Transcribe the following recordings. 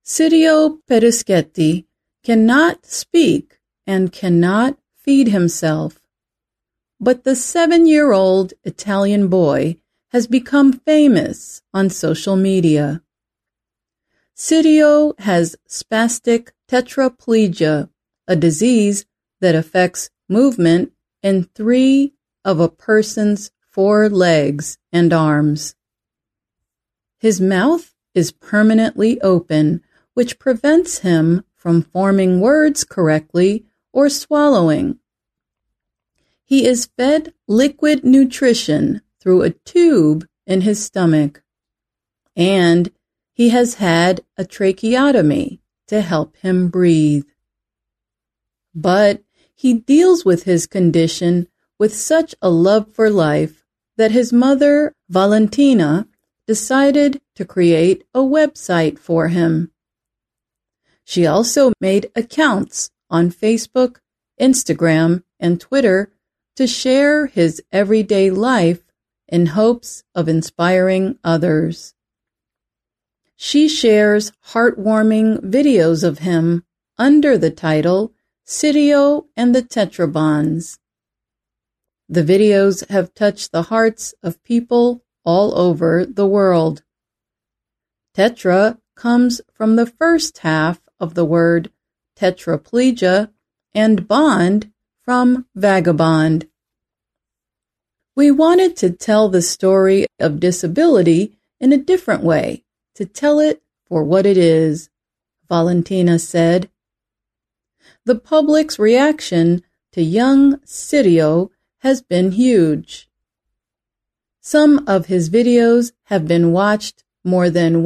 Sirio Peruschetti cannot speak and cannot feed himself, but the 7-year-old Italian boy has become famous on social media. Sirio has spastic tetraplegia, a disease that affects movement in 3 of a person's 4 legs and arms. His mouth is permanently open, which prevents him from forming words correctly or swallowing. He is fed liquid nutrition through a tube in his stomach, and he has had a tracheotomy to help him breathe. But he deals with his condition with such a love for life that his mother, Valentina, decided to create a website for him. She also made accounts on Facebook, Instagram, and Twitter to share his everyday life in hopes of inspiring others. She shares heartwarming videos of him under the title Sirio and the Tetrabonds. The videos have touched the hearts of people all over the world. Tetra comes from the first half of the word tetraplegia and bond from vagabond. We wanted to tell the story of disability in a different way, to tell it for what it is, Valentina said. The public's reaction to young Sirio has been huge. Some of his videos have been watched more than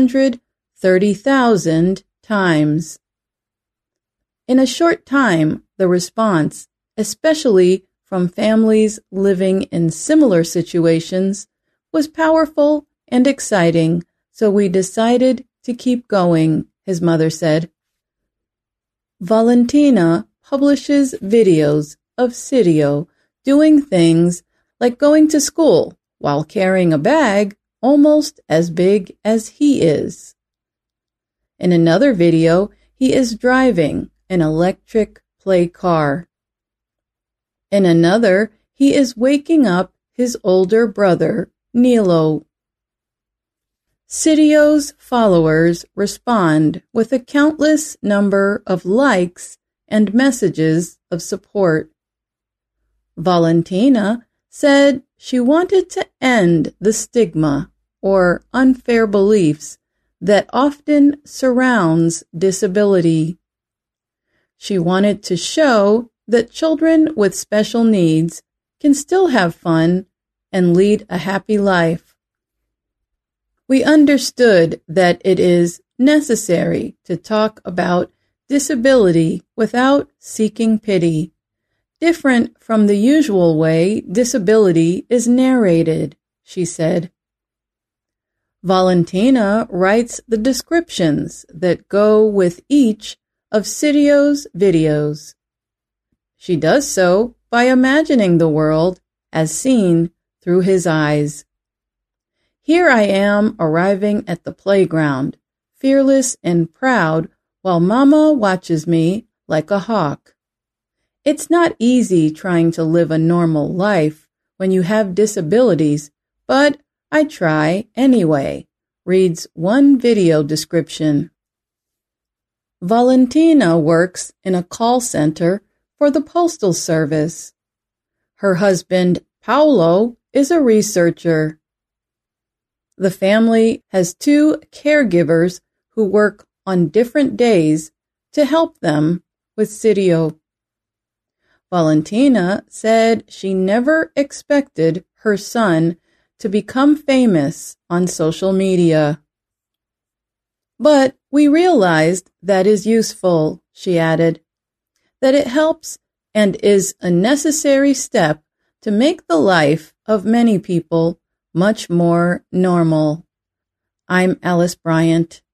130,000 times. In a short time, the response, especially from families living in similar situations, was powerful and exciting, so we decided to keep going, his mother said. Valentina publishes videos of Sirio doing things like going to school while carrying a bag almost as big as he is. In another video, he is driving an electric play car. In another, he is waking up his older brother, Nilo. Sirio's followers respond with a countless number of likes and messages of support. Valentina said she wanted to end the stigma or unfair beliefs that often surrounds disability. She wanted to show that children with special needs can still have fun and lead a happy life. We understood that it is necessary to talk about disability without seeking pity, different from the usual way disability is narrated, she said. Valentina writes the descriptions that go with each of Sirio's videos. She does so by imagining the world as seen through his eyes. Here I am arriving at the playground, fearless and proud, while Mama watches me like a hawk. It's not easy trying to live a normal life when you have disabilities, but I try anyway, reads one video description. Valentina works in a call center for the Postal Service. Her husband, Paolo, is a researcher. The family has 2 caregivers who work on different days to help them with Sirio. Valentina said she never expected her son to become famous on social media. But we realized that is useful, she added, that it helps and is a necessary step to make the life of many people much more normal. I'm Alice Bryant.